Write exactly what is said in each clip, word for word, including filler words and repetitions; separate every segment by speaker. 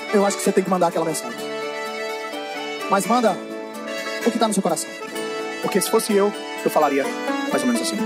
Speaker 1: eu acho que você tem que mandar aquela mensagem. Mas manda o que tá no seu coração. Porque se fosse eu, eu falaria mais ou menos assim.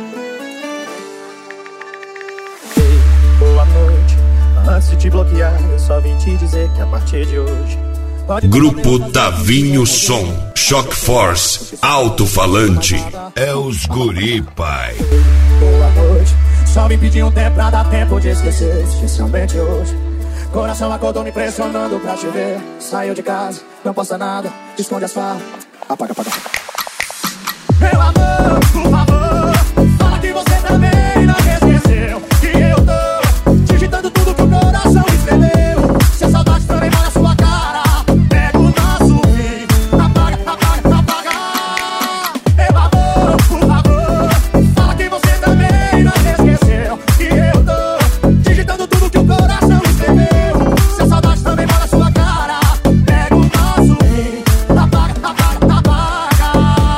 Speaker 1: Ei, boa noite. Antes de te bloquear, eu só vim te dizer que a partir de hoje
Speaker 2: Grupo Tavinho Som, Shock Force, alto-falante.
Speaker 3: É os guri, pai.
Speaker 1: Boa noite. Só vim pedir um tempo pra dar tempo de esquecer, especialmente hoje. Coração acordou me pressionando pra te ver. Saiu de casa, não posta nada, esconde as farras. Apaga, apaga. Meu amor, por favor, fala que você também não esqueceu que eu tô digitando tudo que o coração escreveu. Se a saudade também mora na sua cara, pega o nosso fim. Apaga, apaga, apaga. Meu amor, por favor, fala que você também não esqueceu que eu tô digitando tudo que o coração escreveu. Se a saudade também mora na sua cara, pega o nosso fim. Apaga, apaga, apaga.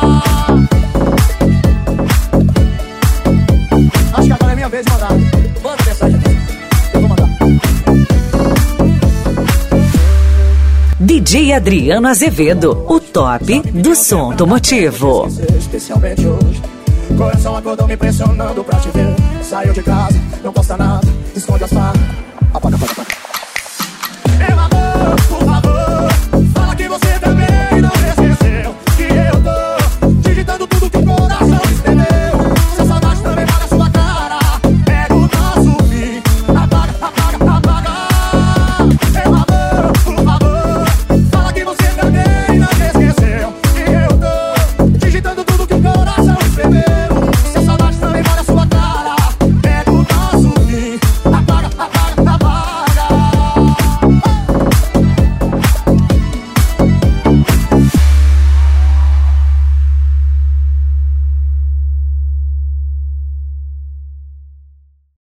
Speaker 1: Acho que agora é minha vez de mandar. Manda mensagem aqui. Eu vou mandar.
Speaker 4: D J Adriano Azevedo, o top do som automotivo.
Speaker 1: Especialmente hoje. Coração acordou me pressionando pra te ver. Saiu de casa, não posta nada, esconde as farras.